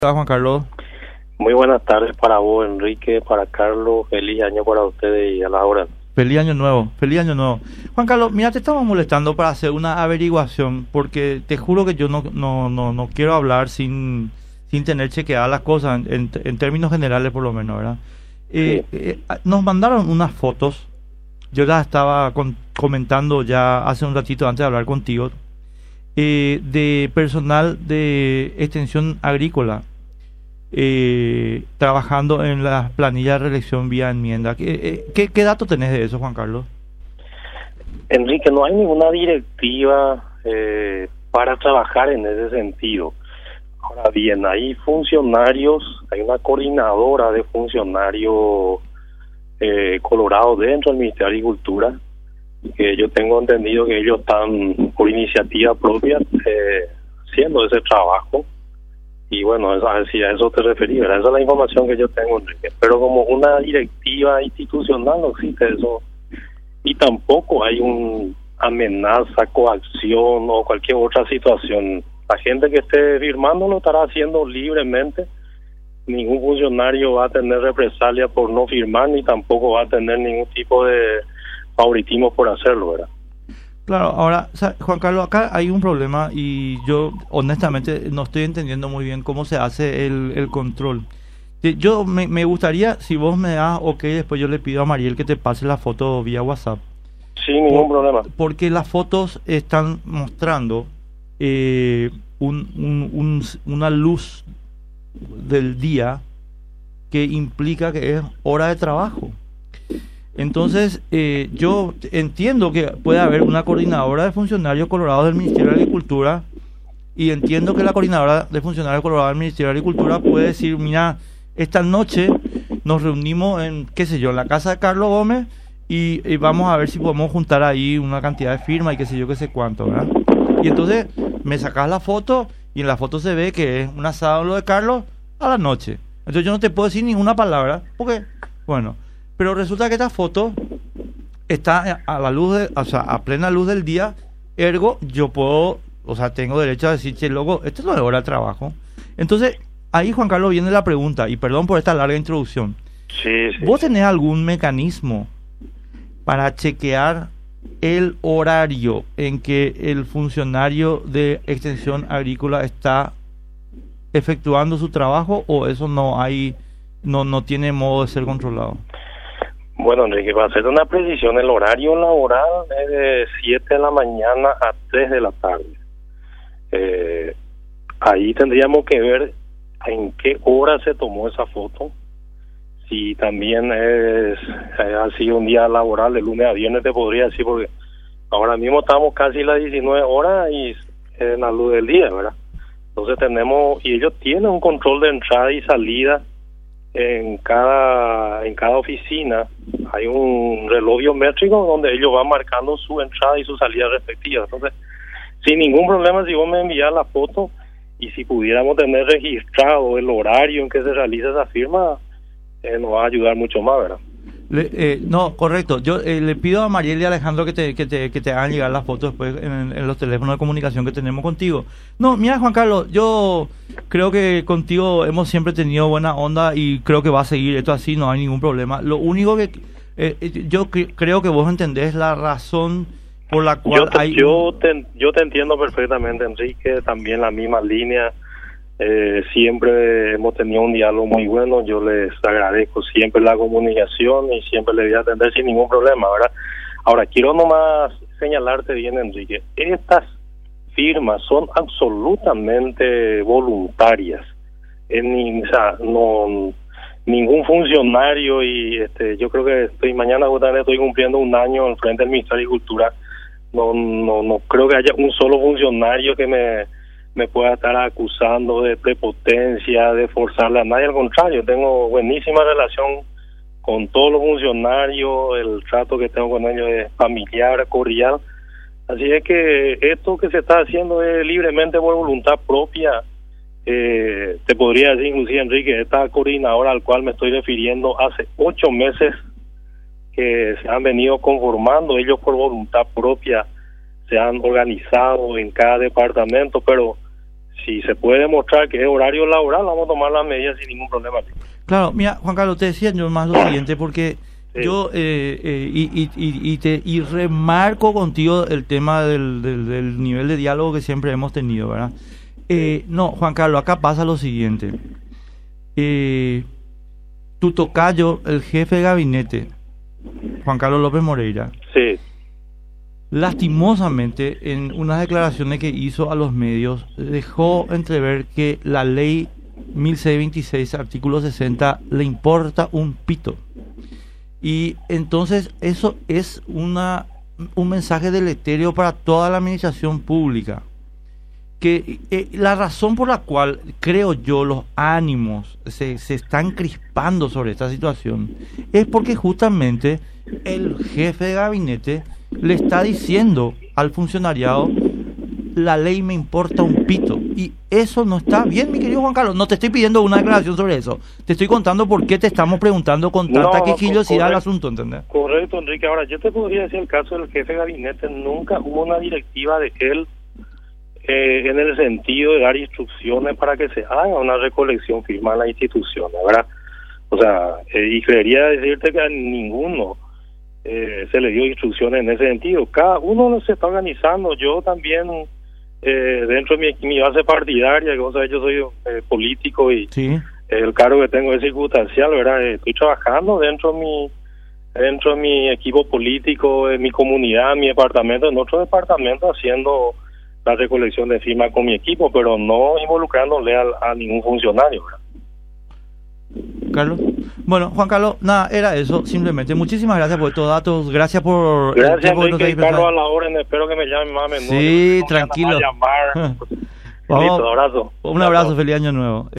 Hola Juan Carlos, Muy buenas tardes para vos, Enrique, para Carlos. Feliz año para ustedes y a la hora. feliz año nuevo, feliz año nuevo. Juan Carlos, mira, te estamos molestando para hacer una averiguación, porque te juro que yo no quiero hablar sin tener chequeadas las cosas, en términos generales por lo menos, ¿verdad? Sí. Nos mandaron unas fotos, yo las estaba comentando ya hace un ratito antes de hablar contigo, de personal de extensión agrícola, trabajando en las planillas de reelección vía enmienda. ¿Qué dato tenés de eso, Juan Carlos? Enrique, no hay ninguna directiva para trabajar en ese sentido. Ahora bien, hay funcionarios, hay una coordinadora de funcionarios colorados dentro del Ministerio de Agricultura, que yo tengo entendido que ellos están por iniciativa propia haciendo ese trabajo. Y bueno, si a eso te referías, esa es la información que yo tengo, Enrique. Pero como una directiva institucional no existe eso. Y tampoco hay una amenaza, coacción o cualquier otra situación. La gente que esté firmando lo estará haciendo libremente. Ningún funcionario va a tener represalia por no firmar, ni tampoco va a tener ningún tipo de favoritismo por hacerlo, ¿verdad? Claro, ahora, Juan Carlos, acá hay un problema y yo honestamente no estoy entendiendo muy bien cómo se hace el control. Yo me gustaría, si vos me das ok, después yo le pido a Mariel que te pase la foto vía WhatsApp. Sin ningún problema. Porque las fotos están mostrando una luz del día que implica que es hora de trabajo. Entonces, yo entiendo que puede haber una coordinadora de funcionarios colorados del Ministerio de Agricultura y entiendo que la coordinadora de funcionarios colorados del Ministerio de Agricultura puede decir, mira, esta noche nos reunimos en, qué sé yo, en la casa de Carlos Gómez y vamos a ver si podemos juntar ahí una cantidad de firmas y qué sé yo, qué sé cuánto, ¿verdad? Y entonces me sacas la foto y en la foto se ve que es un asado lo de Carlos a la noche. Entonces yo no te puedo decir ninguna palabra porque, bueno... Pero resulta que esta foto está a la luz o sea, a plena luz del día, ergo yo puedo, o sea, tengo derecho a decir, che, loco, esto no es hora de trabajo. Entonces, ahí, Juan Carlos, viene la pregunta, y perdón por esta larga introducción. Sí. ¿Vos tenés algún mecanismo para chequear el horario en que el funcionario de extensión agrícola está efectuando su trabajo o eso no hay, no tiene modo de ser controlado? Bueno, Enrique, para hacer una precisión, el horario laboral es de 7 de la mañana a 3 de la tarde. Ahí tendríamos que ver en qué hora se tomó esa foto. Si también ha sido un día laboral de lunes a viernes, te podría decir, porque ahora mismo estamos casi las 19 horas y en la luz del día, ¿verdad? Entonces y ellos tienen un control de entrada y salida. En cada oficina hay un reloj biométrico donde ellos van marcando su entrada y su salida respectiva. Entonces, sin ningún problema, si vos me envías la foto y si pudiéramos tener registrado el horario en que se realiza esa firma, nos va a ayudar mucho más, ¿verdad? No, correcto. Yo le pido a Mariel y a Alejandro que te hagan llegar las fotos después en los teléfonos de comunicación que tenemos contigo. No, mira, Juan Carlos, yo creo que contigo hemos siempre tenido buena onda y creo que va a seguir esto así, no hay ningún problema. Lo único que creo que vos entendés la razón por la cual yo te entiendo perfectamente, Enrique, también la misma línea. Siempre hemos tenido un diálogo muy bueno. Yo les agradezco siempre la comunicación y siempre les voy a atender sin ningún problema, ¿verdad? Ahora, quiero nomás señalarte bien, Enrique, estas firmas son absolutamente voluntarias. Ningún funcionario yo creo que mañana justamente estoy cumpliendo un año al frente del Ministerio de Agricultura. No creo que haya un solo funcionario que me pueda estar acusando de prepotencia, de forzarle a nadie. Al contrario, tengo buenísima relación con todos los funcionarios, el trato que tengo con ellos es familiar, cordial. Así es que esto que se está haciendo es libremente por voluntad propia. Te podría decir, inclusive, Enrique, esta coordinadora al cual me estoy refiriendo hace 8 meses que se han venido conformando ellos por voluntad propia, se han organizado en cada departamento, pero si se puede demostrar que es horario laboral, vamos a tomar las medidas sin ningún problema. Claro, mira, Juan Carlos, te decía yo más lo siguiente, porque Sí. yo y remarco contigo el tema del nivel de diálogo que siempre hemos tenido, ¿verdad? No, Juan Carlos, acá pasa lo siguiente. Tu tocayo, el jefe de gabinete, Juan Carlos López Moreira, Sí, lastimosamente en unas declaraciones que hizo a los medios dejó entrever que la ley 1626 artículo 60 le importa un pito, y entonces eso es un mensaje deleterio para toda la administración pública, que la razón por la cual creo yo los ánimos se están crispando sobre esta situación es porque justamente el jefe de gabinete le está diciendo al funcionariado: la ley me importa un pito, y eso no está bien, mi querido Juan Carlos. No te estoy pidiendo una declaración sobre eso, te estoy contando por qué te estamos preguntando con tanta No, quisquillosidad el correcto. asunto, ¿entendés? correcto, Enrique. Ahora, yo te podría decir el caso del jefe de gabinete. Nunca hubo una directiva de él en el sentido de dar instrucciones para que se haga una recolección firma en la institución, ¿verdad? O sea, y quería decirte que a ninguno se le dio instrucciones en ese sentido. Cada uno se está organizando. Yo también, dentro de mi base partidaria, que vos sabés, yo soy político y Sí. el cargo que tengo es circunstancial, ¿verdad? Estoy trabajando dentro de mi equipo político, en mi comunidad, en mi departamento, en otro departamento, haciendo la recolección de firmas con mi equipo, pero no involucrándole a ningún funcionario, ¿verdad? Carlos. Bueno, Juan Carlos, nada, era eso, simplemente. Muchísimas gracias por estos datos, gracias por el Gracias, tiempo que nos Enrique, y has Carlos, a prestado. la orden. Espero que me llamen más a menudo. Sí, que me tranquilo. van a llamar. Vamos. Listo, abrazo. Un abrazo, feliz año nuevo.